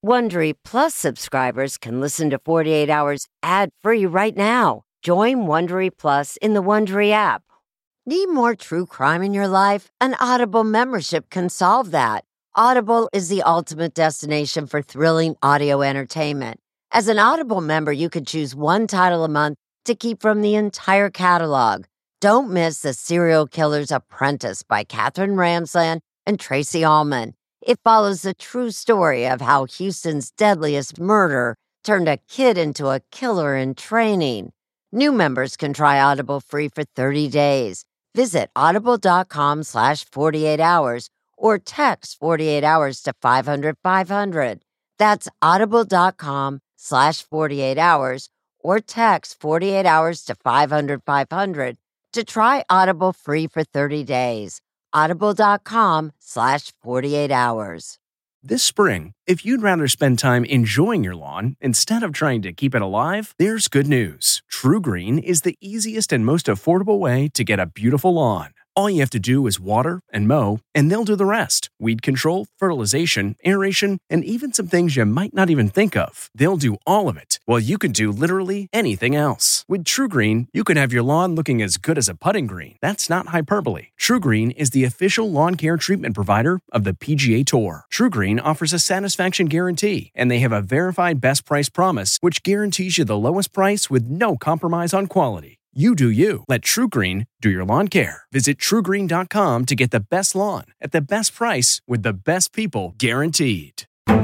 Wondery Plus subscribers can listen to 48 Hours ad-free right now. Join Wondery Plus in the Wondery app. Need more true crime in your life? An Audible membership can solve that. Audible is the ultimate destination for thrilling audio entertainment. As an Audible member, you can choose one title a month to keep from the entire catalog. Don't miss The Serial Killer's Apprentice by Katherine Ramsland and Tracy Ullman. It follows the true story of how Houston's deadliest murder turned a kid into a killer in training. New members can try Audible free for 30 days. Visit audible.com/48 hours or text 48 hours to 500-500. That's audible.com/48 hours or text 48 hours to 500-500 to try Audible free for 30 days. Audible.com/48 hours. This spring, if you'd rather spend time enjoying your lawn instead of trying to keep it alive, there's good news. True Green is the easiest and most affordable way to get a beautiful lawn. All you have to do is water and mow, and they'll do the rest. Weed control, fertilization, aeration, and even some things you might not even think of. They'll do all of it, while you can do literally anything else. With True Green, you can have your lawn looking as good as a putting green. That's not hyperbole. True Green is the official lawn care treatment provider of the PGA Tour. True Green offers a satisfaction guarantee, and they have a verified best price promise, which guarantees you the lowest price with no compromise on quality. You do you. Let True Green do your lawn care. Visit TrueGreen.com to get the best lawn at the best price with the best people guaranteed.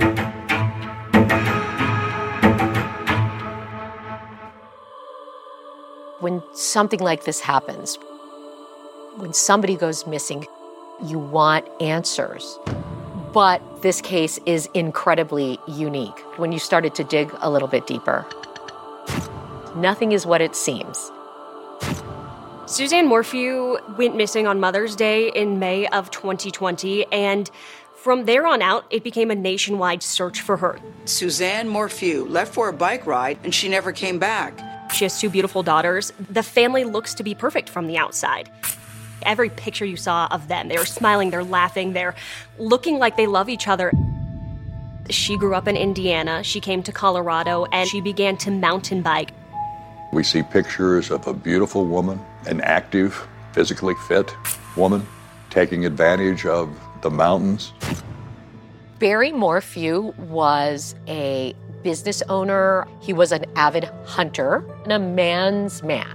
When something like this happens, when somebody goes missing, you want answers. But this case is incredibly unique. When you started to dig a little bit deeper, nothing is what it seems. Suzanne Morphew went missing on Mother's Day in May of 2020, and from there on out, it became a nationwide search for her. Suzanne Morphew left for a bike ride, and she never came back. She has 2 beautiful daughters. The family looks to be perfect from the outside. Every picture you saw of them, they were smiling, they're laughing, they're looking like they love each other. She grew up in Indiana. She came to Colorado, and she began to mountain bike. We see pictures of a beautiful woman, an active, physically fit woman, taking advantage of the mountains. Barry Morphew was a business owner. He was an avid hunter and a man's man.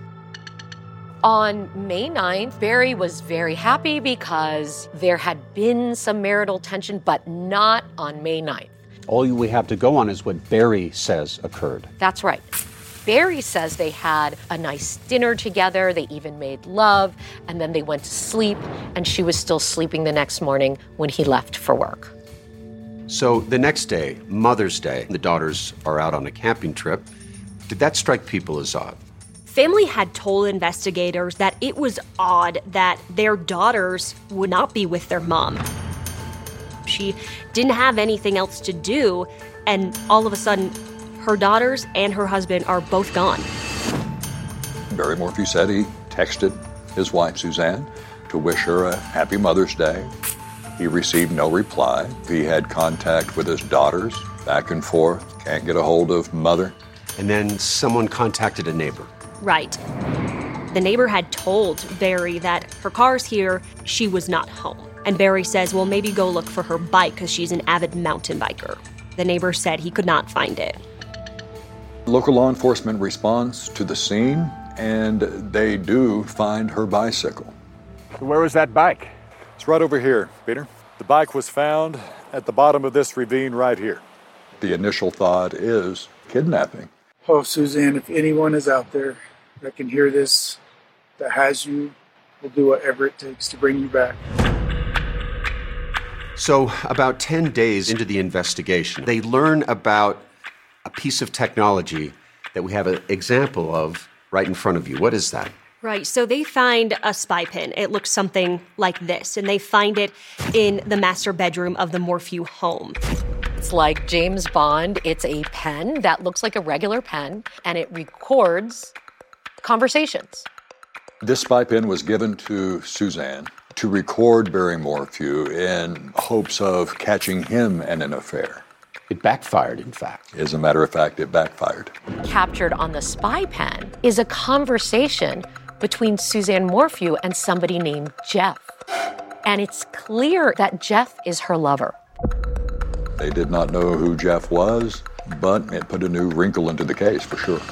On May 9th, Barry was very happy because there had been some marital tension, but not on May 9th. All we have to go on is what Barry says occurred. That's right. Barry says they had a nice dinner together, they even made love, and then they went to sleep, and she was still sleeping the next morning when he left for work. So the next day, Mother's Day, the daughters are out on a camping trip. Did that strike people as odd? Family had told investigators that it was odd that their daughters would not be with their mom. She didn't have anything else to do, and all of a sudden, her daughters and her husband are both gone. Barry Morphew said he texted his wife, Suzanne, to wish her a happy Mother's Day. He received no reply. He had contact with his daughters, back and forth, can't get a hold of Mother. And then someone contacted a neighbor. Right. The neighbor had told Barry that her car's here, she was not home. And Barry says, well, maybe go look for her bike because she's an avid mountain biker. The neighbor said he could not find it. Local law enforcement responds to the scene, and they do find her bicycle. Where was that bike? It's right over here, Peter. The bike was found at the bottom of this ravine right here. The initial thought is kidnapping. Oh, Suzanne, if anyone is out there that can hear this, that has you, we'll do whatever it takes to bring you back. So about 10 days into the investigation, they learn about a piece of technology that we have an example of right in front of you. What is that? Right, so they find a spy pen. It looks something like this, and they find it in the master bedroom of the Morphew home. It's like James Bond. It's a pen that looks like a regular pen, and it records conversations. This spy pen was given to Suzanne to record Barry Morphew in hopes of catching him in an affair. It backfired, in fact. As a matter of fact, it backfired. Captured on the spy pen is a conversation between Suzanne Morphew and somebody named Jeff. And it's clear that Jeff is her lover. They did not know who Jeff was, but it put a new wrinkle into the case for sure.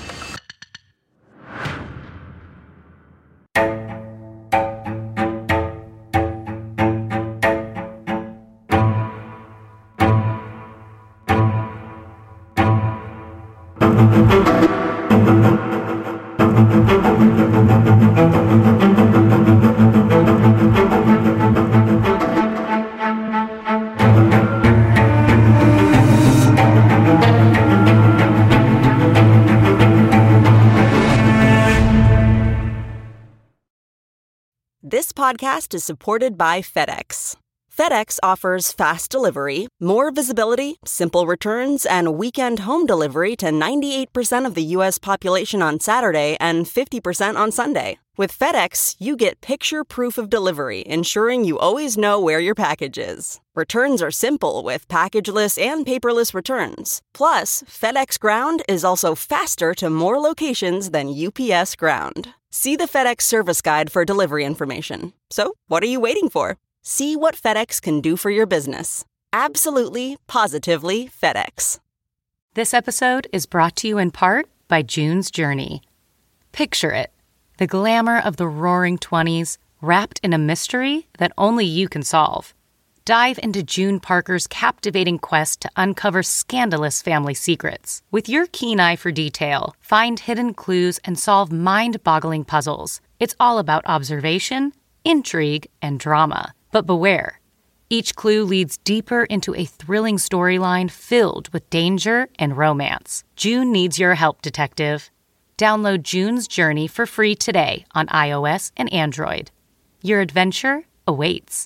This podcast is supported by FedEx. FedEx offers fast delivery, more visibility, simple returns, and weekend home delivery to 98% of the U.S. population on Saturday and 50% on Sunday. With FedEx, you get picture proof of delivery, ensuring you always know where your package is. Returns are simple with packageless and paperless returns. Plus, FedEx Ground is also faster to more locations than UPS Ground. See the FedEx service guide for delivery information. So, what are you waiting for? See what FedEx can do for your business. Absolutely, positively FedEx. This episode is brought to you in part by June's Journey. Picture it, the glamour of the roaring 20s wrapped in a mystery that only you can solve. Dive into June Parker's captivating quest to uncover scandalous family secrets. With your keen eye for detail, find hidden clues and solve mind-boggling puzzles. It's all about observation, intrigue, and drama. But beware. Each clue leads deeper into a thrilling storyline filled with danger and romance. June needs your help, detective. Download June's Journey for free today on iOS and Android. Your adventure awaits.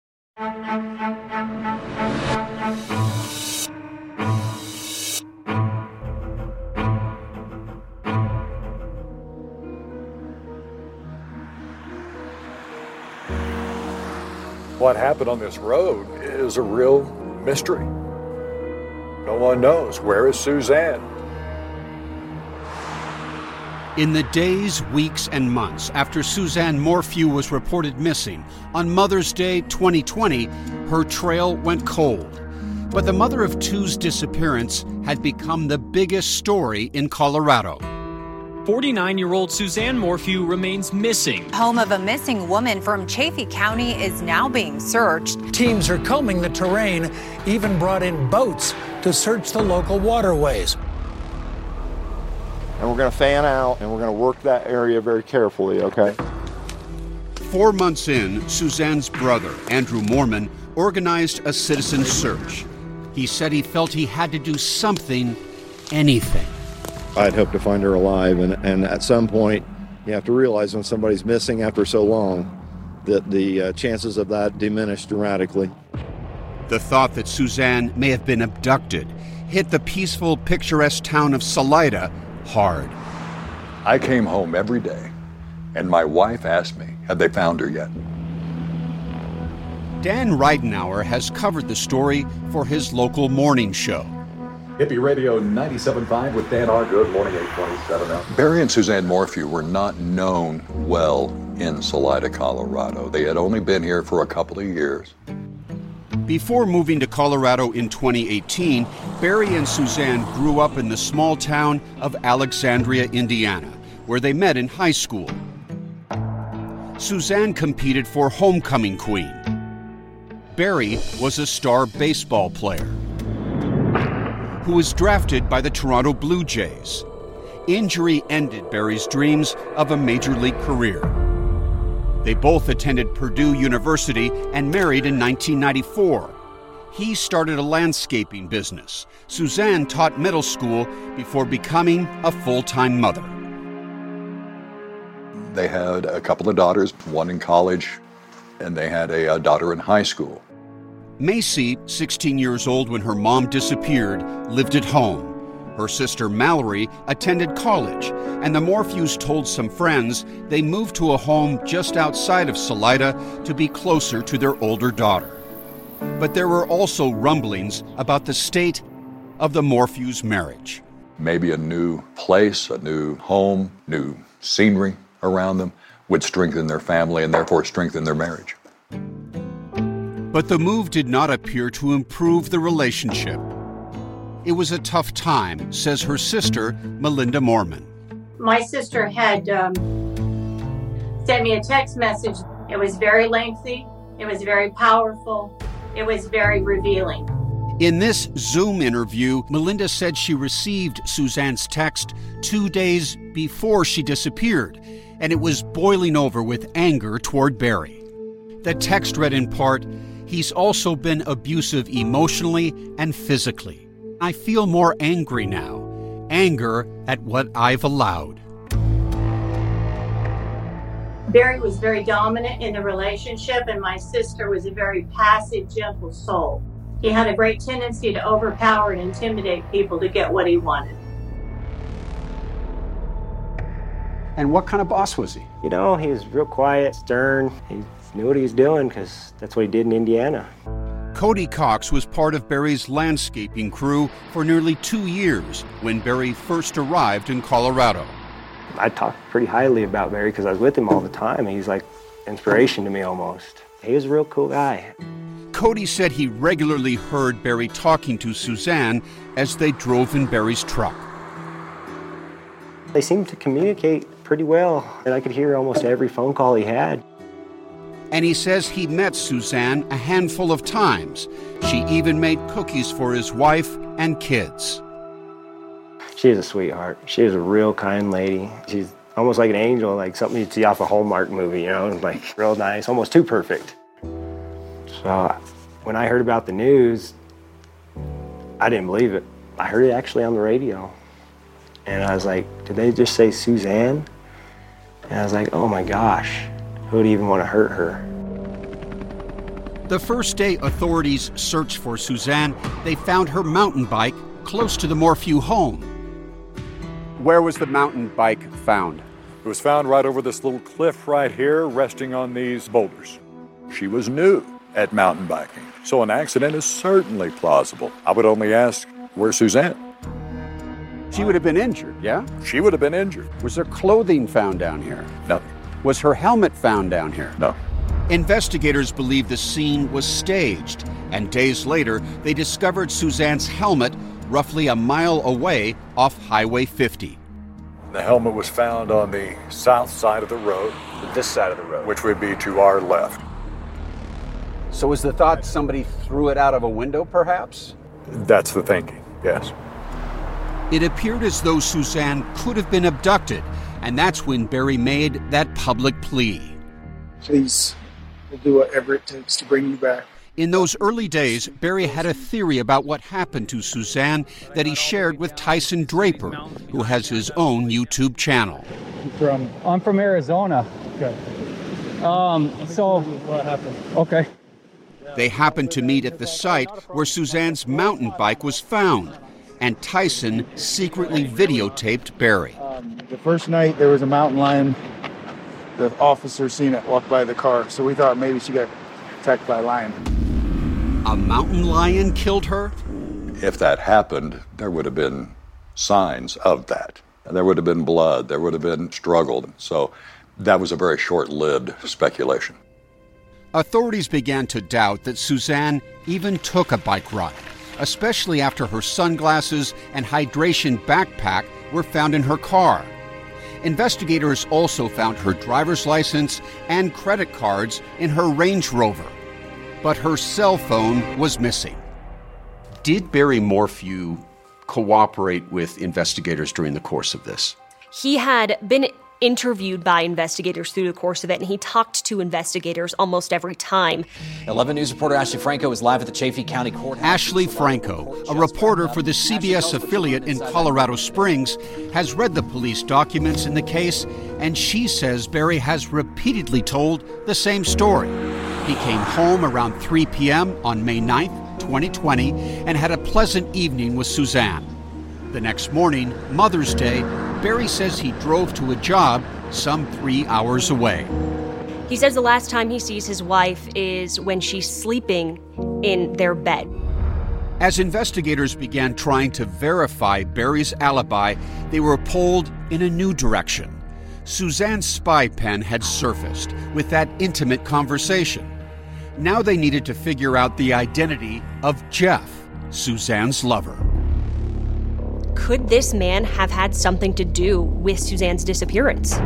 What happened on this road is a real mystery. No one knows. Where is Suzanne? In the days, weeks, and months after Suzanne Morphew was reported missing, on Mother's Day 2020, her trail went cold. But the mother of two's disappearance had become the biggest story in Colorado. 49-year-old Suzanne Morphew remains missing. Home of a missing woman from Chaffee County is now being searched. Teams are combing the terrain, even brought in boats to search the local waterways. And we're going to fan out, and we're going to work that area very carefully, okay? 4 months in, Suzanne's brother, Andrew Mormon, organized a citizen search. He said he felt he had to do something, anything. I'd hoped to find her alive, and at some point, you have to realize when somebody's missing after so long that the chances of that diminish dramatically. The thought that Suzanne may have been abducted hit the peaceful, picturesque town of Salida hard. I came home every day, and my wife asked me, had they found her yet? Dan Ridenour has covered the story for his local morning show. Hippie Radio 97.5 with Dan R. Good morning, 827 now. Barry and Suzanne Morphew were not known well in Salida, Colorado. They had only been here for a couple of years. Before moving to Colorado in 2018, Barry and Suzanne grew up in the small town of Alexandria, Indiana, where they met in high school. Suzanne competed for Homecoming Queen. Barry was a star baseball player who was drafted by the Toronto Blue Jays. Injury ended Barry's dreams of a major league career. They both attended Purdue University and married in 1994. He started a landscaping business. Suzanne taught middle school before becoming a full-time mother. They had a couple of daughters, one in college, and they had a daughter in high school. Macy, 16 years old when her mom disappeared, lived at home. Her sister Mallory attended college, and the Morphews told some friends they moved to a home just outside of Salida to be closer to their older daughter. But there were also rumblings about the state of the Morphew's marriage. Maybe a new place, a new home, new scenery around them would strengthen their family and therefore strengthen their marriage. But the move did not appear to improve the relationship. It was a tough time, says her sister, Melinda Moorman. My sister had sent me a text message. It was very lengthy. It was very powerful. It was very revealing. In this Zoom interview, Melinda said she received Suzanne's text 2 days before she disappeared, and it was boiling over with anger toward Barry. The text read in part, "He's also been abusive emotionally and physically. I feel more angry now. Anger at what I've allowed." Barry was very dominant in the relationship, and my sister was a very passive, gentle soul. He had a great tendency to overpower and intimidate people to get what he wanted. And what kind of boss was he? You know, he was real quiet, stern. He knew what he was doing because that's what he did in Indiana. Cody Cox was part of Barry's landscaping crew for nearly 2 years when Barry first arrived in Colorado. I talked pretty highly about Barry because I was with him all the time. He's like inspiration to me almost. He was a real cool guy. Cody said he regularly heard Barry talking to Suzanne as they drove in Barry's truck. They seemed to communicate pretty well, and I could hear almost every phone call he had. And he says he met Suzanne a handful of times. She even made cookies for his wife and kids. She is a sweetheart. She is a real kind lady. She's almost like an angel, like something you'd see off a Hallmark movie, you know, like real nice, almost too perfect. So when I heard about the news, I didn't believe it. I heard it actually on the radio. And I was like, did they just say Suzanne? And I was like, oh my gosh, who would even want to hurt her? The first day authorities searched for Suzanne, they found her mountain bike close to the Morphew home. Where was the mountain bike found? It was found right over this little cliff right here, resting on these boulders. She was new at mountain biking, so an accident is certainly plausible. I would only ask, where's Suzanne? She would have been injured, yeah? She would have been injured. Was there clothing found down here? No. Was her helmet found down here? No. Investigators believe the scene was staged, and days later, they discovered Suzanne's helmet roughly a mile away off Highway 50. The helmet was found on the south side of the road. This side of the road? Which would be to our left. So was the thought somebody threw it out of a window, perhaps? That's the thinking, yes. It appeared as though Suzanne could have been abducted, and that's when Barry made that public plea. Please, we'll do whatever it takes to bring you back. In those early days, Barry had a theory about what happened to Suzanne that he shared with Tyson Draper, who has his own YouTube channel. I'm from Arizona. Okay. So what happened? Okay. They happened to meet at the site where Suzanne's mountain bike was found, and Tyson secretly videotaped Barry. The first night there was a mountain lion. The officer seen it walk by the car, so we thought maybe she got attacked by a lion. A mountain lion killed her? If that happened, there would have been signs of that. There would have been blood, there would have been struggle. So that was a very short-lived speculation. Authorities began to doubt that Suzanne even took a bike ride, especially after her sunglasses and hydration backpack were found in her car. Investigators also found her driver's license and credit cards in her Range Rover, but her cell phone was missing. Did Barry Morphew cooperate with investigators during the course of this? He had been interviewed by investigators through the course of it, and he talked to investigators almost every time. 11 News reporter Ashley Franco is live at the Chaffee County Courthouse. Ashley Franco, a reporter for the CBS affiliate in Colorado Springs, has read the police documents in the case, and she says Barry has repeatedly told the same story. He came home around 3 p.m. on May 9th, 2020, and had a pleasant evening with Suzanne. The next morning, Mother's Day, Barry says he drove to a job some 3 hours away. He says the last time he sees his wife is when she's sleeping in their bed. As investigators began trying to verify Barry's alibi, they were pulled in a new direction. Suzanne's spy pen had surfaced with that intimate conversation. Now they needed to figure out the identity of Jeff, Suzanne's lover. Could this man have had something to do with Suzanne's disappearance?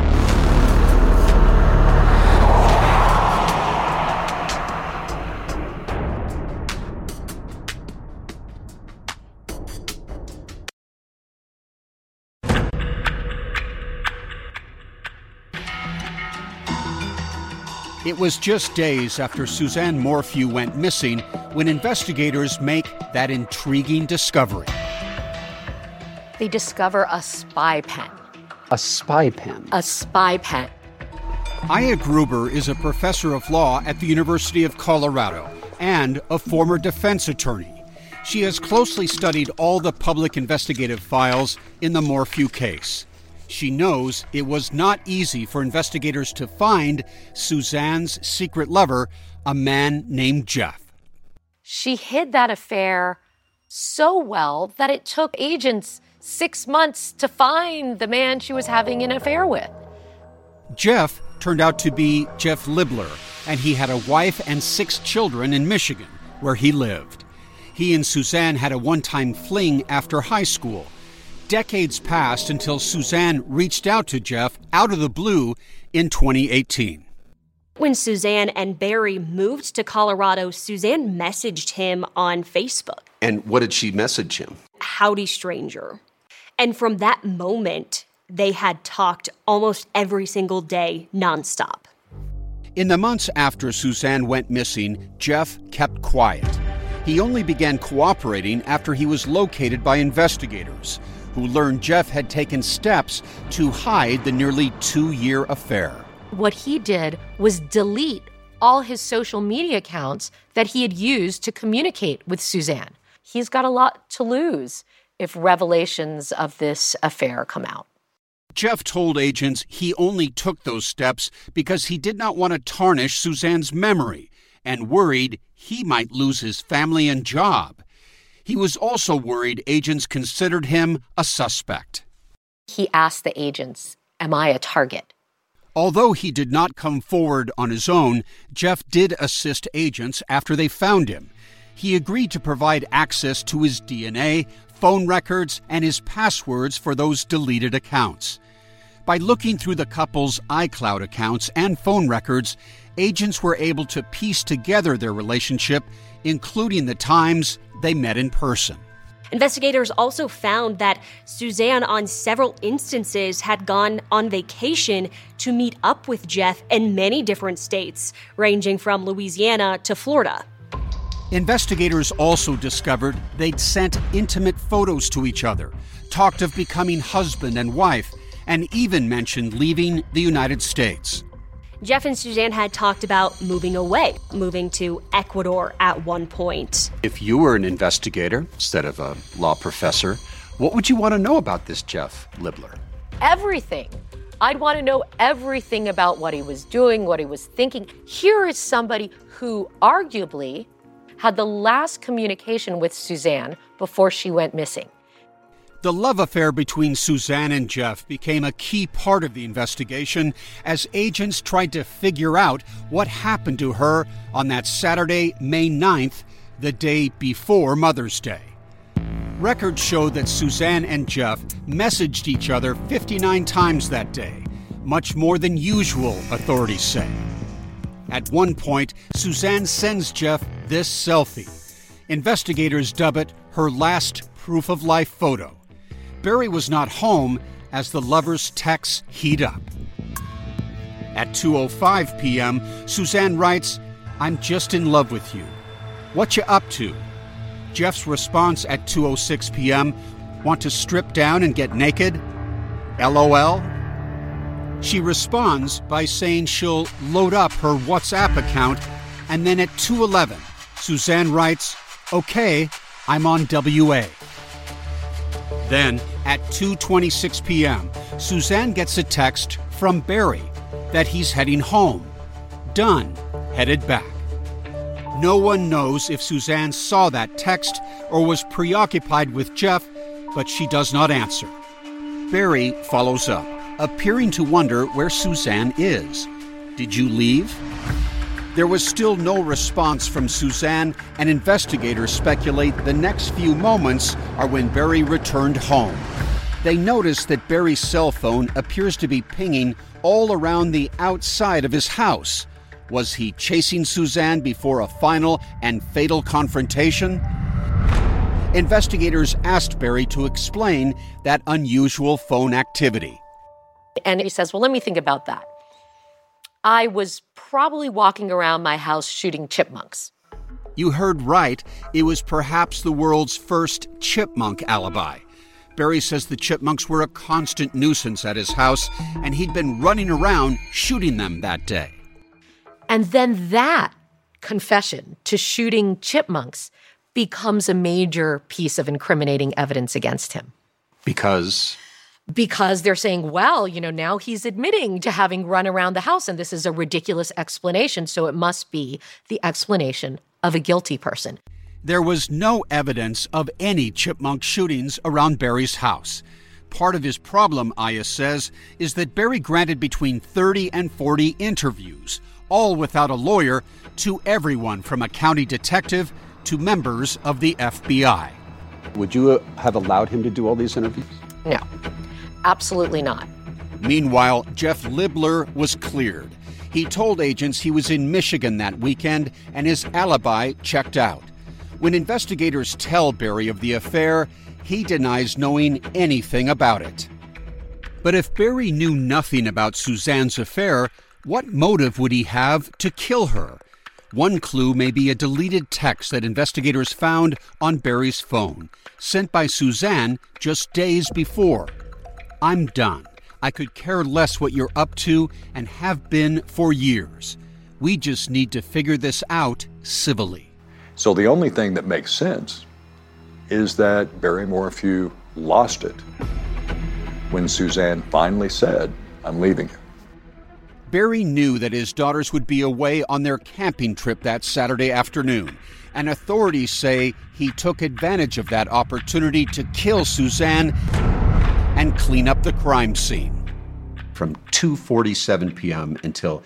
It was just days after Suzanne Morphew went missing when investigators make that intriguing discovery. They discover a spy pen. A spy pen? A spy pen. Aya Gruber is a professor of law at the University of Colorado and a former defense attorney. She has closely studied all the public investigative files in the Morphew case. She knows it was not easy for investigators to find Suzanne's secret lover, a man named Jeff. She hid that affair so well that it took agents 6 months to find the man she was having an affair with. Jeff turned out to be Jeff Libler, and he had a wife and 6 children in Michigan, where he lived. He and Suzanne had a one-time fling after high school. Decades passed until Suzanne reached out to Jeff out of the blue in 2018. When Suzanne and Barry moved to Colorado, Suzanne messaged him on Facebook. And what did she message him? Howdy, stranger. And from that moment, they had talked almost every single day, nonstop. In the months after Suzanne went missing, Jeff kept quiet. He only began cooperating after he was located by investigators, who learned Jeff had taken steps to hide the nearly 2-year affair. What he did was delete all his social media accounts that he had used to communicate with Suzanne. He's got a lot to lose if revelations of this affair come out. Jeff told agents he only took those steps because he did not want to tarnish Suzanne's memory and worried he might lose his family and job. He was also worried agents considered him a suspect. He asked the agents, "Am I a target?" Although he did not come forward on his own, Jeff did assist agents after they found him. He agreed to provide access to his DNA, phone records, and his passwords for those deleted accounts. By looking through the couple's iCloud accounts and phone records, agents were able to piece together their relationship, including the times they met in person. Investigators also found that Suzanne, on several instances, had gone on vacation to meet up with Jeff in many different states, ranging from Louisiana to Florida. Investigators also discovered they'd sent intimate photos to each other, talked of becoming husband and wife, and even mentioned leaving the United States. Jeff and Suzanne had talked about moving away, moving to Ecuador at one point. If you were an investigator instead of a law professor, what would you want to know about this Jeff Libler? Everything. I'd want to know everything about what he was doing, what he was thinking. Here is somebody who arguably had the last communication with Suzanne before she went missing. The love affair between Suzanne and Jeff became a key part of the investigation as agents tried to figure out what happened to her on that Saturday, May 9th, the day before Mother's Day. Records show that Suzanne and Jeff messaged each other 59 times that day, much more than usual, authorities say. At one point, Suzanne sends Jeff this selfie. Investigators dub it her last proof-of-life photo. Barry was not home as the lovers' texts heat up. At 2:05 p.m., Suzanne writes, "I'm just in love with you. What you up to?" Jeff's response at 2:06 p.m., "Want to strip down and get naked? LOL." She responds by saying she'll load up her WhatsApp account, and then at 2:11, Suzanne writes, "Okay, I'm on WA." Then, at 2:26 p.m., Suzanne gets a text from Barry that he's heading home. Done. Headed back. No one knows if Suzanne saw that text or was preoccupied with Jeff, but she does not answer. Barry follows up, appearing to wonder where Suzanne is. Did you leave? There was still no response from Suzanne, and investigators speculate the next few moments are when Barry returned home. They notice that Barry's cell phone appears to be pinging all around the outside of his house. Was he chasing Suzanne before a final and fatal confrontation? Investigators asked Barry to explain that unusual phone activity. And he says, well, let me think about that. I was probably walking around my house shooting chipmunks. You heard right. It was perhaps the world's first chipmunk alibi. Barry says the chipmunks were a constant nuisance at his house, and he'd been running around shooting them that day. And then that confession to shooting chipmunks becomes a major piece of incriminating evidence against him. Because they're saying, well, now he's admitting to having run around the house, and this is a ridiculous explanation, so it must be the explanation of a guilty person. There was no evidence of any chipmunk shootings around Barry's house. Part of his problem, Aya says, is that Barry granted between 30 and 40 interviews, all without a lawyer, to everyone from a county detective to members of the FBI. Would you have allowed him to do all these interviews? No, absolutely not. Meanwhile, Jeff Libler was cleared. He told agents he was in Michigan that weekend and his alibi checked out. When investigators tell Barry of the affair, he denies knowing anything about it. But if Barry knew nothing about Suzanne's affair, what motive would he have to kill her? One clue may be a deleted text that investigators found on Barry's phone, sent by Suzanne just days before. I'm done. I could care less what you're up to and have been for years. We just need to figure this out civilly. So the only thing that makes sense is that Barry Morphew lost it when Suzanne finally said, I'm leaving you. Barry knew that his daughters would be away on their camping trip that Saturday afternoon, and authorities say he took advantage of that opportunity to kill Suzanne and clean up the crime scene. From 2:47 p.m. until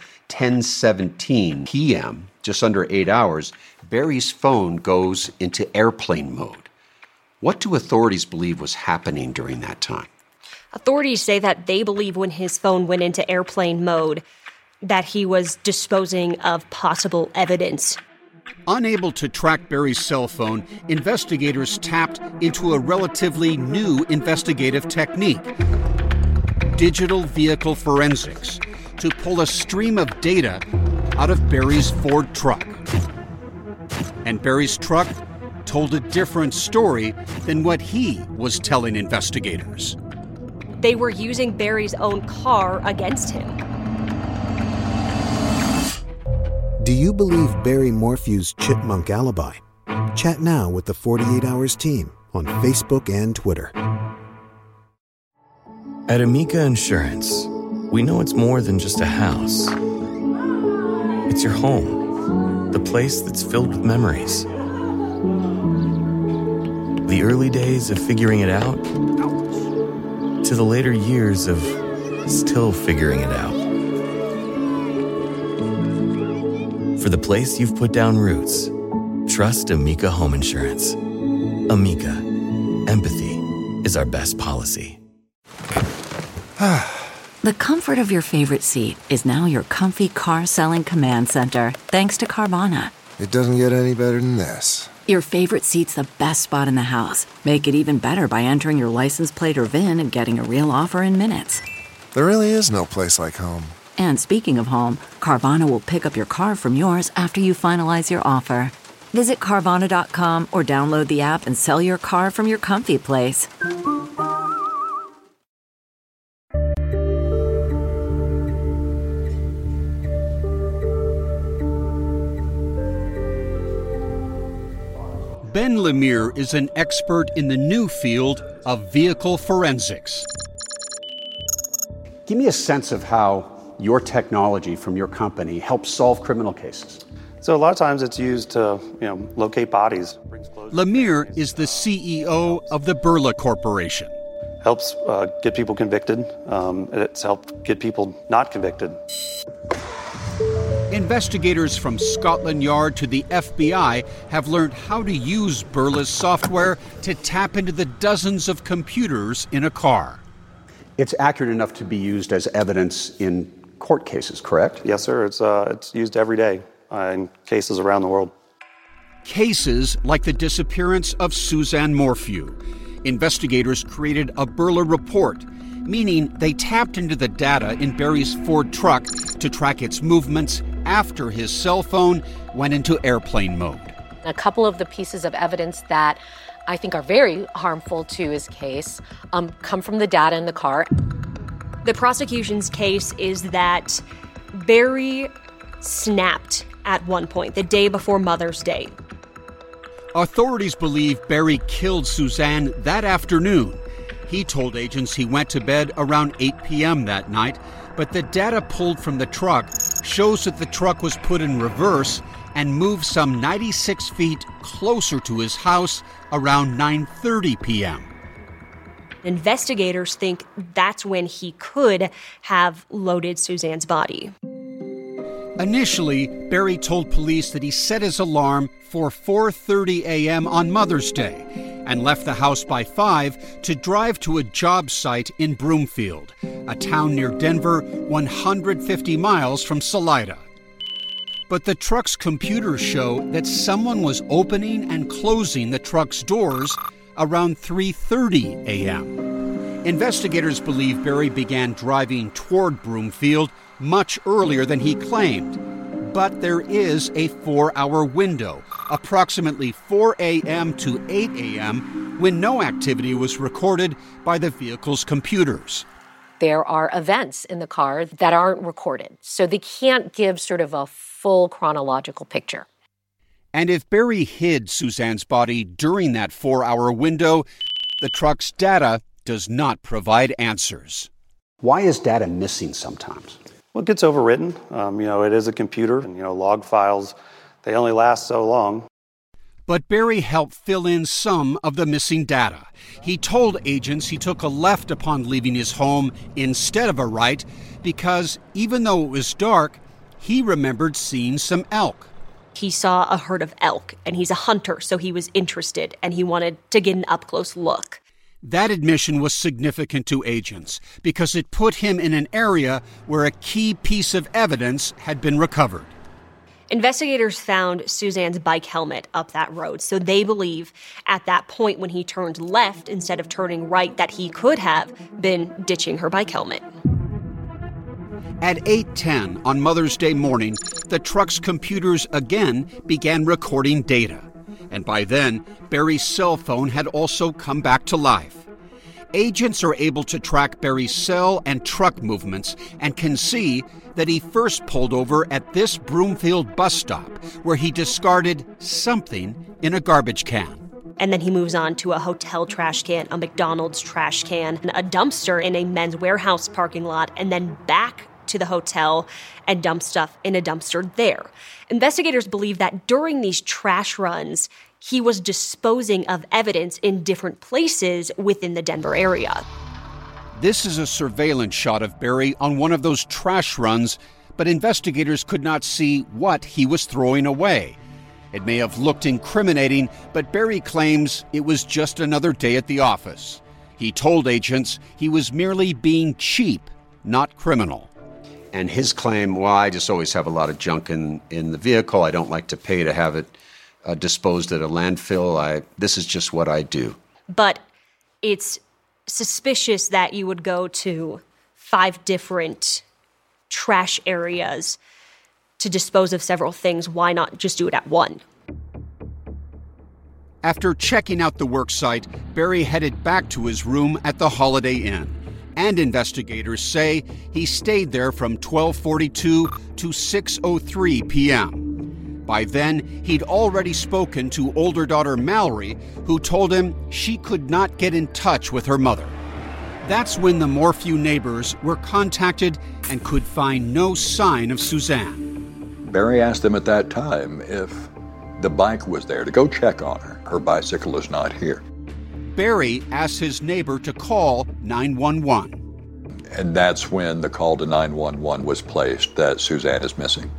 10:17 p.m., just under 8 hours, Barry's phone goes into airplane mode. What do authorities believe was happening during that time? Authorities say that they believe when his phone went into airplane mode that he was disposing of possible evidence. Unable to track Barry's cell phone, investigators tapped into a relatively new investigative technique, digital vehicle forensics, to pull a stream of data out of Barry's Ford truck. And Barry's truck told a different story than what he was telling investigators. They were using Barry's own car against him. Do you believe Barry Morphew's chipmunk alibi? Chat now with the 48 Hours team on Facebook and Twitter. At Amica Insurance, we know it's more than just a house. It's your home, the place that's filled with memories. The early days of figuring it out to the later years of still figuring it out. For the place you've put down roots, trust Amica Home Insurance. Amica, empathy is our best policy. The comfort of your favorite seat is now your comfy car selling command center, thanks to Carvana. It doesn't get any better than this. Your favorite seat's the best spot in the house. Make it even better by entering your license plate or VIN and getting a real offer in minutes. There really is no place like home. And speaking of home, Carvana will pick up your car from yours after you finalize your offer. Visit Carvana.com or download the app and sell your car from your comfy place. Ben Lemire is an expert in the new field of vehicle forensics. Give me a sense of how your technology from your company helps solve criminal cases. So a lot of times it's used to, locate bodies. Lemire is the CEO of the Birla Corporation. Helps get people convicted. It's helped get people not convicted. Investigators from Scotland Yard to the FBI have learned how to use Birla's software to tap into the dozens of computers in a car. It's accurate enough to be used as evidence in court cases, correct? Yes, sir. It's used every day in cases around the world. Cases like the disappearance of Suzanne Morphew. Investigators created a Birla report, meaning they tapped into the data in Barry's Ford truck to track its movements after his cell phone went into airplane mode. A couple of the pieces of evidence that I think are very harmful to his case come from the data in the car. The prosecution's case is that Barry snapped at one point, the day before Mother's Day. Authorities believe Barry killed Suzanne that afternoon. He told agents he went to bed around 8 p.m. that night, but the data pulled from the truck shows that the truck was put in reverse and moved some 96 feet closer to his house around 9:30 p.m. Investigators think that's when he could have loaded Suzanne's body. Initially, Barry told police that he set his alarm for 4:30 a.m. on Mother's Day and left the house by 5 to drive to a job site in Broomfield, a town near Denver 150 miles from Salida. But the truck's computers show that someone was opening and closing the truck's doors around 3:30 a.m. Investigators believe Barry began driving toward Broomfield much earlier than he claimed. But there is a 4-hour window, approximately 4 a.m. to 8 a.m., when no activity was recorded by the vehicle's computers. There are events in the car that aren't recorded, so they can't give sort of a full chronological picture. And if Barry hid Suzanne's body during that 4-hour window, the truck's data does not provide answers. Why is data missing sometimes? Well, it gets overwritten. It is a computer, and, log files, they only last so long. But Barry helped fill in some of the missing data. He told agents he took a left upon leaving his home instead of a right because even though it was dark, he remembered seeing some elk. He saw a herd of elk, and he's a hunter, so he was interested, and he wanted to get an up-close look. That admission was significant to agents because it put him in an area where a key piece of evidence had been recovered. Investigators found Suzanne's bike helmet up that road, so they believe at that point when he turned left instead of turning right that he could have been ditching her bike helmet. At 8:10 on Mother's Day morning, the truck's computers again began recording data. And by then, Barry's cell phone had also come back to life. Agents are able to track Barry's cell and truck movements and can see that he first pulled over at this Broomfield bus stop where he discarded something in a garbage can. And then he moves on to a hotel trash can, a McDonald's trash can, a dumpster in a Men's Warehouse parking lot, and then back to the hotel and dump stuff in a dumpster there. Investigators believe that during these trash runs, he was disposing of evidence in different places within the Denver area. This is a surveillance shot of Barry on one of those trash runs, but investigators could not see what he was throwing away. It may have looked incriminating, but Barry claims it was just another day at the office. He told agents he was merely being cheap, not criminal. And his claim, well, I just always have a lot of junk in the vehicle. I don't like to pay to have it disposed at a landfill. This is just what I do. But it's suspicious that you would go to 5 different trash areas to dispose of several things. Why not just do it at one? After checking out the work site, Barry headed back to his room at the Holiday Inn. And investigators say he stayed there from 12:42 to 6:03 p.m. By then, he'd already spoken to older daughter Mallory, who told him she could not get in touch with her mother. That's when the Morphew neighbors were contacted and could find no sign of Suzanne. Barry asked them at that time if the bike was there to go check on her. Her bicycle is not here. Barry asks his neighbor to call 911. And that's when the call to 911 was placed that Suzanne is missing.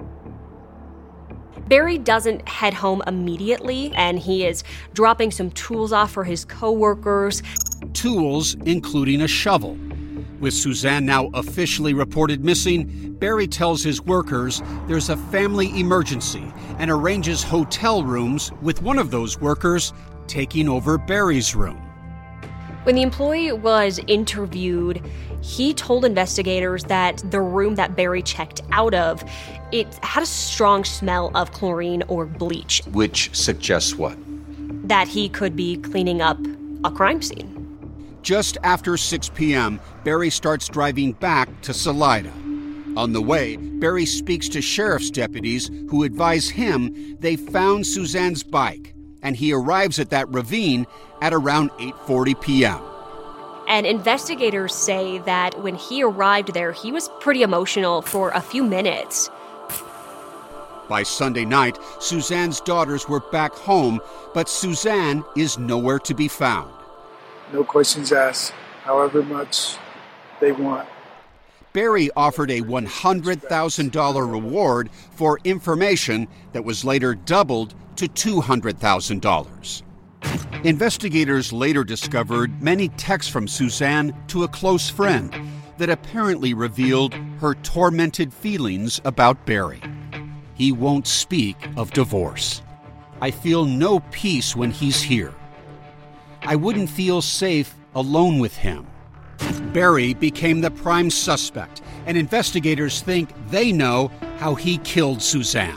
Barry doesn't head home immediately, and he is dropping some tools off for his coworkers. Tools including a shovel. With Suzanne now officially reported missing, Barry tells his workers there's a family emergency and arranges hotel rooms with one of those workers taking over Barry's room. When the employee was interviewed, he told investigators that the room that Barry checked out of, it had a strong smell of chlorine or bleach. Which suggests what? That he could be cleaning up a crime scene. Just after 6 p.m., Barry starts driving back to Salida. On the way, Barry speaks to sheriff's deputies who advise him they found Suzanne's bike, and he arrives at that ravine at around 8:40 p.m. And investigators say that when he arrived there, he was pretty emotional for a few minutes. By Sunday night, Suzanne's daughters were back home, but Suzanne is nowhere to be found. No questions asked, however much they want. Barry offered a $100,000 reward for information that was later doubled to $200,000. Investigators later discovered many texts from Suzanne to a close friend that apparently revealed her tormented feelings about Barry. He won't speak of divorce. I feel no peace when he's here. I wouldn't feel safe alone with him. Barry became the prime suspect, and investigators think they know how he killed Suzanne.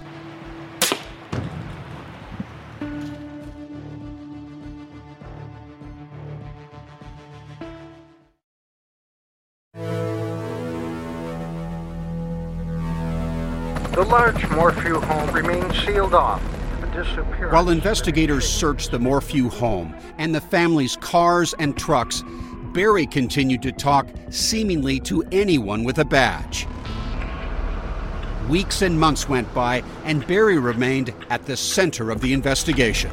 The large Morphew home remains sealed off. While investigators searched the Morphew home and the family's cars and trucks, Barry continued to talk seemingly to anyone with a badge. Weeks and months went by, and Barry remained at the center of the investigation.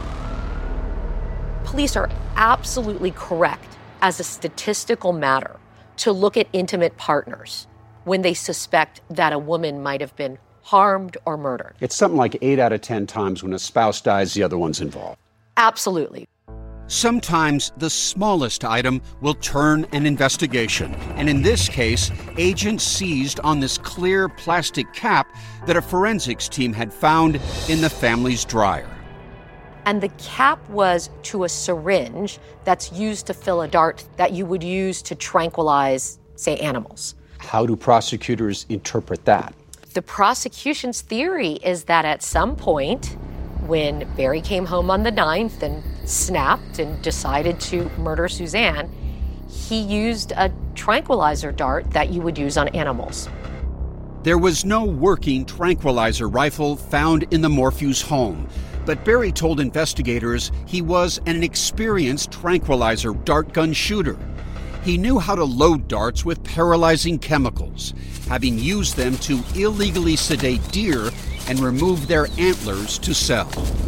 Police are absolutely correct as a statistical matter to look at intimate partners when they suspect that a woman might have been harmed or murdered. It's something like 8 out of 10 times when a spouse dies, the other one's involved. Absolutely. Sometimes the smallest item will turn an investigation. And in this case, agents seized on this clear plastic cap that a forensics team had found in the family's dryer. And the cap was to a syringe that's used to fill a dart that you would use to tranquilize, say, animals. How do prosecutors interpret that? The prosecution's theory is that at some point, when Barry came home on the 9th and snapped and decided to murder Suzanne, he used a tranquilizer dart that you would use on animals. There was no working tranquilizer rifle found in the Morphew's home, but Barry told investigators he was an experienced tranquilizer dart gun shooter. He knew how to load darts with paralyzing chemicals, having used them to illegally sedate deer and remove their antlers to sell.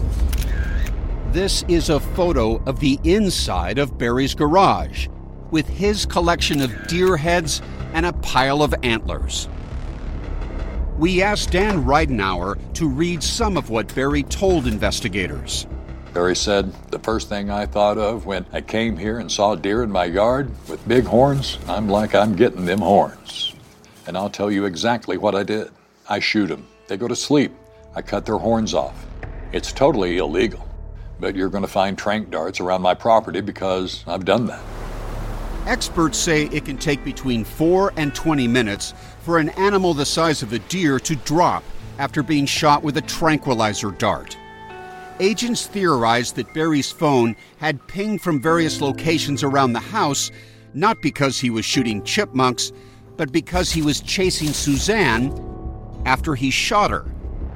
This is a photo of the inside of Barry's garage, with his collection of deer heads and a pile of antlers. We asked Dan Ridenour to read some of what Barry told investigators. Barry said, the first thing I thought of when I came here and saw deer in my yard with big horns, I'm getting them horns. And I'll tell you exactly what I did. I shoot them. They go to sleep. I cut their horns off. It's totally illegal. But you're going to find tranq darts around my property because I've done that. Experts say it can take between 4 and 20 minutes for an animal the size of a deer to drop after being shot with a tranquilizer dart. Agents theorized that Barry's phone had pinged from various locations around the house, not because he was shooting chipmunks, but because he was chasing Suzanne after he shot her.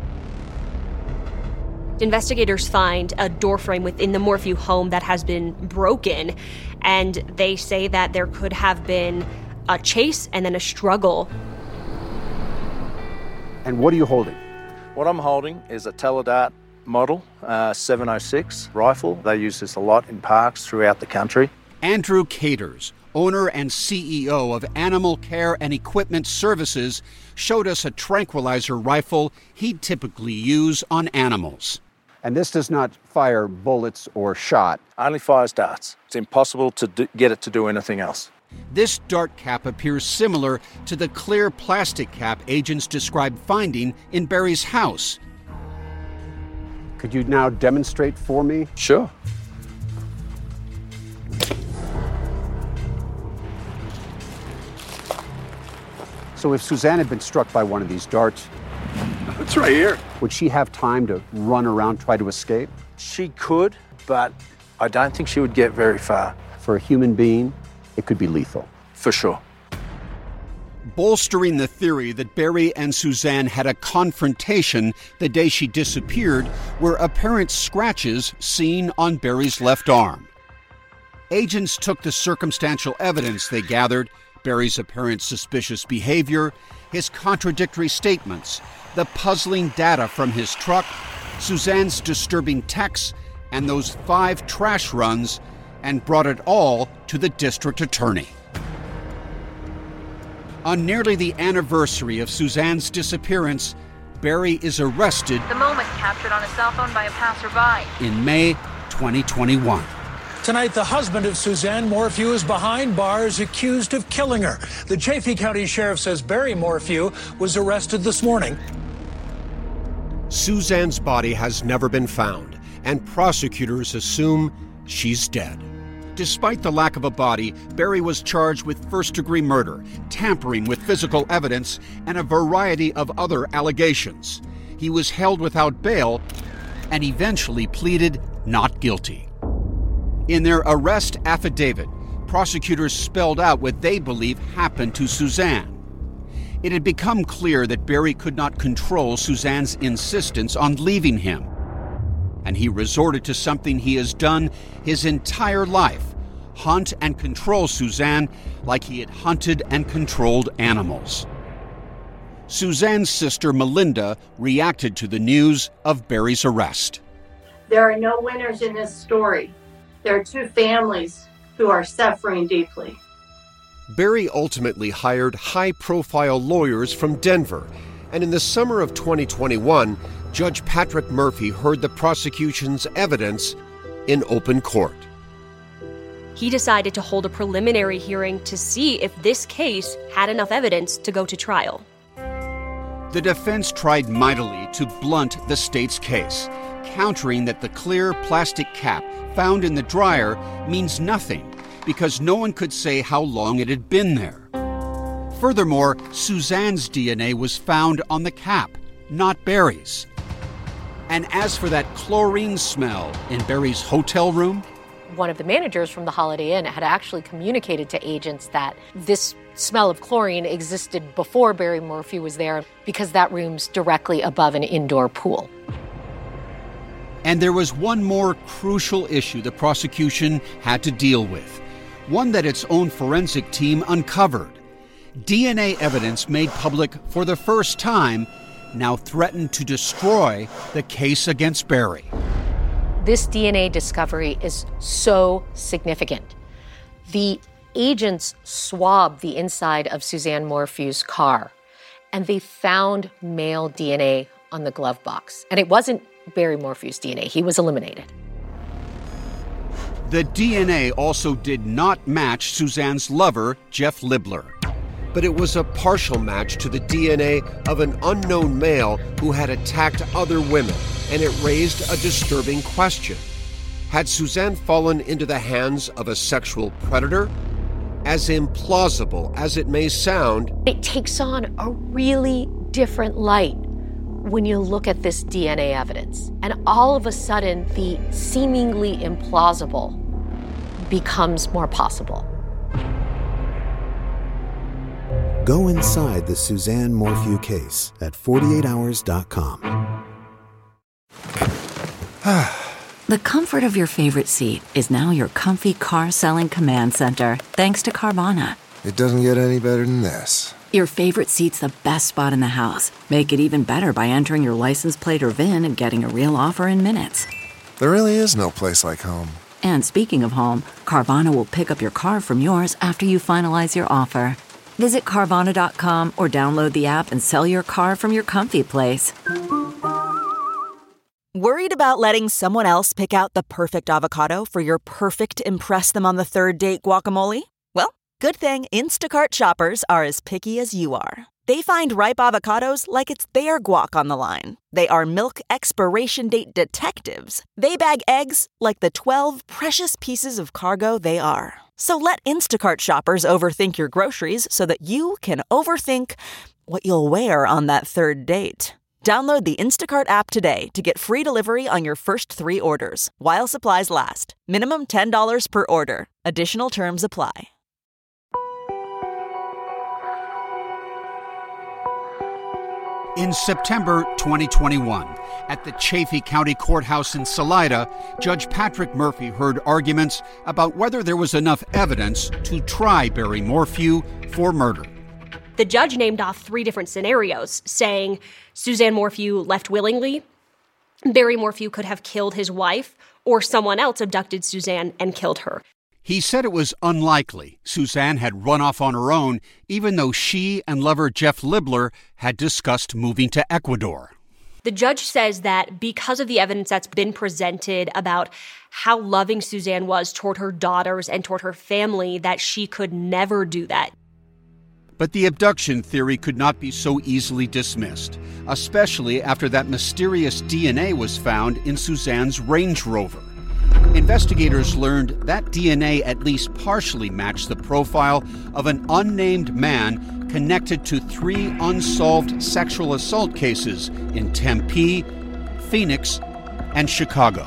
Investigators find a doorframe within the Morphew home that has been broken, and they say that there could have been a chase and then a struggle. And what are you holding? What I'm holding is a Teledart model 706 rifle. They use this a lot in parks throughout the country. Andrew Caters, owner and CEO of Animal Care and Equipment Services, showed us a tranquilizer rifle he'd typically use on animals. And this does not fire bullets or shot. Only fires darts. It's impossible to get it to do anything else. This dart cap appears similar to the clear plastic cap agents described finding in Barry's house. Could you now demonstrate for me? Sure. So if Suzanne had been struck by one of these darts, it's right here. Would she have time to run around, try to escape? She could, but I don't think she would get very far. For a human being, it could be lethal. For sure. Bolstering the theory that Barry and Suzanne had a confrontation the day she disappeared were apparent scratches seen on Barry's left arm. Agents took the circumstantial evidence they gathered, Barry's apparent suspicious behavior, his contradictory statements, the puzzling data from his truck, Suzanne's disturbing texts, and those 5 trash runs, and brought it all to the district attorney. On nearly the anniversary of Suzanne's disappearance, Barry is arrested. The moment captured on a cell phone by a passerby. In May 2021. Tonight, the husband of Suzanne Morphew is behind bars accused of killing her. The Chaffee County Sheriff says Barry Morphew was arrested this morning. Suzanne's body has never been found, and prosecutors assume she's dead. Despite the lack of a body, Barry was charged with first-degree murder, tampering with physical evidence, and a variety of other allegations. He was held without bail and eventually pleaded not guilty. In their arrest affidavit, prosecutors spelled out what they believe happened to Suzanne. It had become clear that Barry could not control Suzanne's insistence on leaving him, and he resorted to something he has done his entire life: hunt and control Suzanne like he had hunted and controlled animals. Suzanne's sister, Melinda, reacted to the news of Barry's arrest. There are no winners in this story. There are 2 families who are suffering deeply. Barry ultimately hired high-profile lawyers from Denver, and in the summer of 2021, Judge Patrick Murphy heard the prosecution's evidence in open court. He decided to hold a preliminary hearing to see if this case had enough evidence to go to trial. The defense tried mightily to blunt the state's case, countering that the clear plastic cap found in the dryer means nothing because no one could say how long it had been there. Furthermore, Suzanne's DNA was found on the cap, not Barry's. And as for that chlorine smell in Barry's hotel room, one of the managers from the Holiday Inn had actually communicated to agents that this smell of chlorine existed before Barry Morphew was there because that room's directly above an indoor pool. And there was one more crucial issue the prosecution had to deal with, one that its own forensic team uncovered. DNA evidence made public for the first time now threatened to destroy the case against Barry. This DNA discovery is so significant. The agents swabbed the inside of Suzanne Morphew's car, and they found male DNA on the glove box. And it wasn't Barry Morphew's DNA. He was eliminated. The DNA also did not match Suzanne's lover, Jeff Libler. But it was a partial match to the DNA of an unknown male who had attacked other women, and it raised a disturbing question. Had Suzanne fallen into the hands of a sexual predator? As implausible as it may sound, it takes on a really different light when you look at this DNA evidence. And all of a sudden, the seemingly implausible becomes more possible. Go inside the Suzanne Morphew case at 48hours.com. The comfort of your favorite seat is now your comfy car selling command center, thanks to Carvana. It doesn't get any better than this. Your favorite seat's the best spot in the house. Make it even better by entering your license plate or VIN and getting a real offer in minutes. There really is no place like home. And speaking of home, Carvana will pick up your car from yours after you finalize your offer. Visit Carvana.com or download the app and sell your car from your comfy place. Worried about letting someone else pick out the perfect avocado for your perfect impress them on the third date guacamole? Well, good thing Instacart shoppers are as picky as you are. They find ripe avocados like it's their guac on the line. They are milk expiration date detectives. They bag eggs like the 12 precious pieces of cargo they are. So let Instacart shoppers overthink your groceries so that you can overthink what you'll wear on that third date. Download the Instacart app today to get free delivery on your first 3 orders, while supplies last. Minimum $10 per order. Additional terms apply. In September 2021, at the Chaffee County Courthouse in Salida, Judge Patrick Murphy heard arguments about whether there was enough evidence to try Barry Morphew for murder. The judge named off 3 different scenarios, saying Suzanne Morphew left willingly, Barry Morphew could have killed his wife, or someone else abducted Suzanne and killed her. He said it was unlikely Suzanne had run off on her own, even though she and lover Jeff Libler had discussed moving to Ecuador. The judge says that because of the evidence that's been presented about how loving Suzanne was toward her daughters and toward her family, that she could never do that. But the abduction theory could not be so easily dismissed, especially after that mysterious DNA was found in Suzanne's Range Rover. Investigators learned that DNA at least partially matched the profile of an unnamed man connected to 3 unsolved sexual assault cases in Tempe, Phoenix, and Chicago.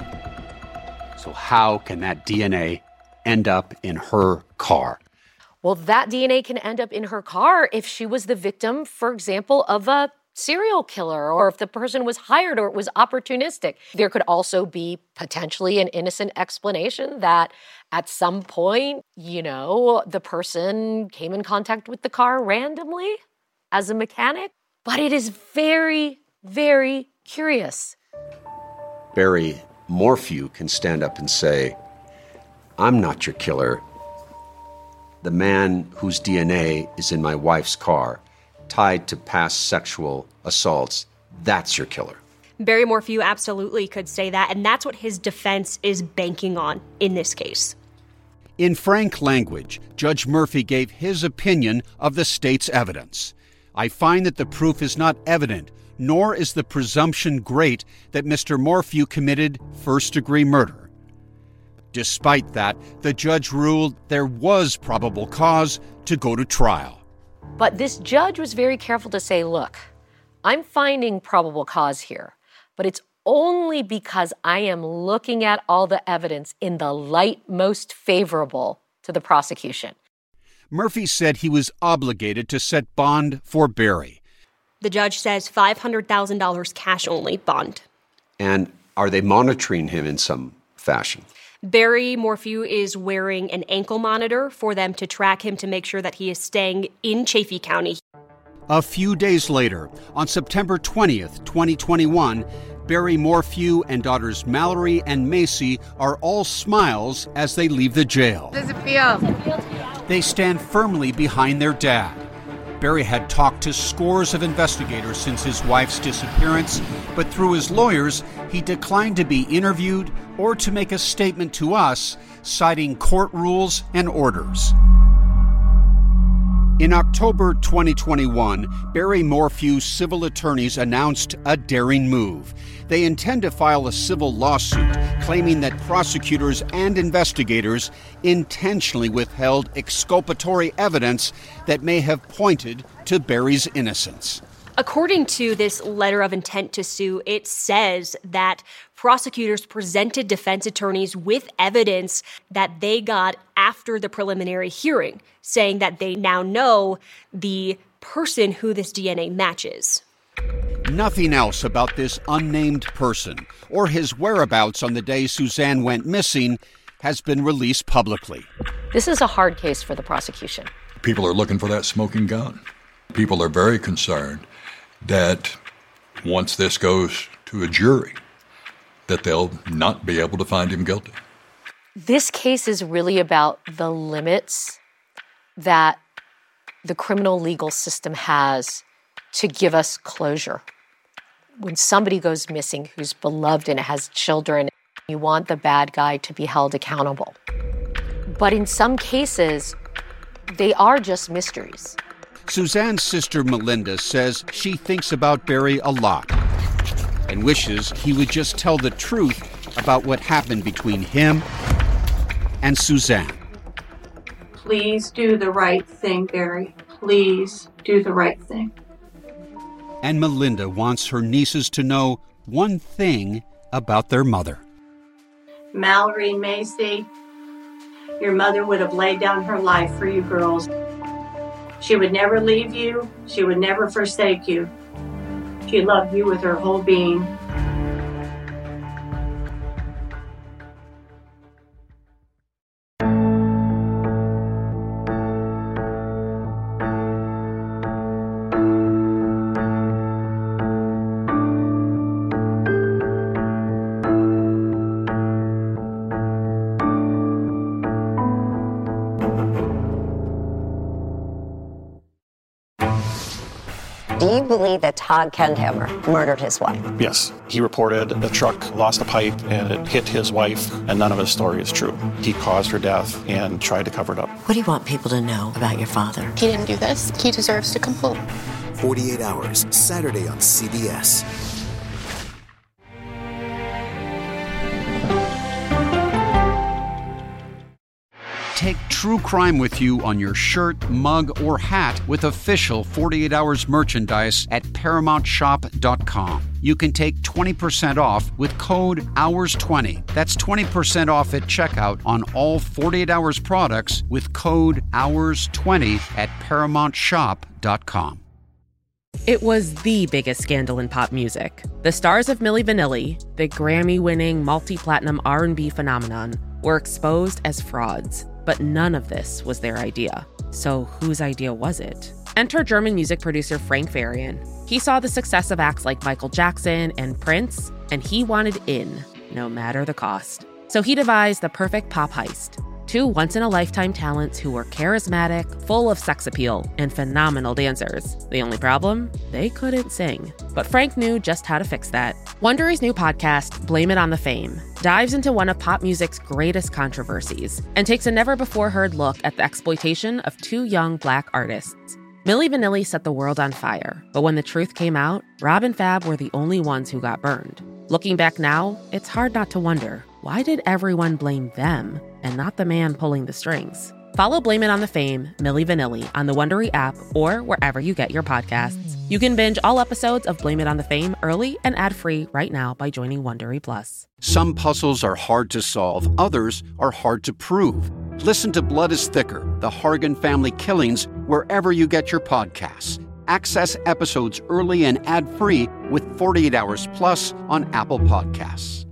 So how can that DNA end up in her car? Well, that DNA can end up in her car if she was the victim, for example, of a serial killer, or if the person was hired or it was opportunistic. There could also be potentially an innocent explanation that at some point, the person came in contact with the car randomly as a mechanic. But it is very, very curious. Barry Morphew can stand up and say, "I'm not your killer. The man whose DNA is in my wife's car, tied to past sexual assaults, that's your killer." Barry Morphew absolutely could say that, and that's what his defense is banking on in this case. In frank language, Judge Murphy gave his opinion of the state's evidence. "I find that the proof is not evident, nor is the presumption great that Mr. Morphew committed first-degree murder." Despite that, the judge ruled there was probable cause to go to trial. But this judge was very careful to say, look, I'm finding probable cause here, but it's only because I am looking at all the evidence in the light most favorable to the prosecution. Murphy said he was obligated to set bond for Barry. The judge says $500,000 cash only bond. And are they monitoring him in some fashion? Barry Morphew is wearing an ankle monitor for them to track him to make sure that he is staying in Chaffee County. A few days later, on September 20th, 2021, Barry Morphew and daughters Mallory and Macy are all smiles as they leave the jail. How does it feel? They stand firmly behind their dad. Barry had talked to scores of investigators since his wife's disappearance, but through his lawyers, he declined to be interviewed or to make a statement to us, citing court rules and orders. In October 2021, Barry Morphew's civil attorneys announced a daring move. They intend to file a civil lawsuit claiming that prosecutors and investigators intentionally withheld exculpatory evidence that may have pointed to Barry's innocence. According to this letter of intent to sue, it says that prosecutors presented defense attorneys with evidence that they got after the preliminary hearing, saying that they now know the person who this DNA matches. Nothing else about this unnamed person or his whereabouts on the day Suzanne went missing has been released publicly. This is a hard case for the prosecution. People are looking for that smoking gun. People are very concerned that once this goes to a jury, that they'll not be able to find him guilty. This case is really about the limits that the criminal legal system has to give us closure. When somebody goes missing who's beloved and has children, you want the bad guy to be held accountable. But in some cases, they are just mysteries. Suzanne's sister Melinda says she thinks about Barry a lot and wishes he would just tell the truth about what happened between him and Suzanne. Please do the right thing, Barry. Please do the right thing. And Melinda wants her nieces to know one thing about their mother. Mallory and Macy, your mother would have laid down her life for you girls. She would never leave you. She would never forsake you. She loved you with her whole being. Do you believe that Todd Kendhammer murdered his wife? Yes. He reported the truck lost a pipe and it hit his wife, and none of his story is true. He caused her death and tried to cover it up. What do you want people to know about your father? He didn't do this. He deserves to come home. 48 Hours, Saturday on CBS. Take true crime with you on your shirt, mug, or hat with official 48 Hours merchandise at ParamountShop.com. You can take 20% off with code HOURS20. That's 20% off at checkout on all 48 Hours products with code HOURS20 at ParamountShop.com. It was the biggest scandal in pop music. The stars of Milli Vanilli, the Grammy-winning multi-platinum R&B phenomenon, were exposed as frauds. But none of this was their idea. So whose idea was it? Enter German music producer Frank Farian. He saw the success of acts like Michael Jackson and Prince, and he wanted in, no matter the cost. So he devised the perfect pop heist. Two once-in-a-lifetime talents who were charismatic, full of sex appeal, and phenomenal dancers. The only problem? They couldn't sing. But Frank knew just how to fix that. Wondery's new podcast, Blame It on the Fame, dives into one of pop music's greatest controversies and takes a never-before-heard look at the exploitation of two young Black artists. Milli Vanilli set the world on fire, but when the truth came out, Rob and Fab were the only ones who got burned. Looking back now, it's hard not to wonder, why did everyone blame them and not the man pulling the strings? Follow Blame It on the Fame, Milli Vanilli, on the Wondery app or wherever you get your podcasts. You can binge all episodes of Blame It on the Fame early and ad-free right now by joining Wondery Plus. Some puzzles are hard to solve, others are hard to prove. Listen to Blood is Thicker, The Hargan Family Killings, wherever you get your podcasts. Access episodes early and ad-free with 48 Hours Plus on Apple Podcasts.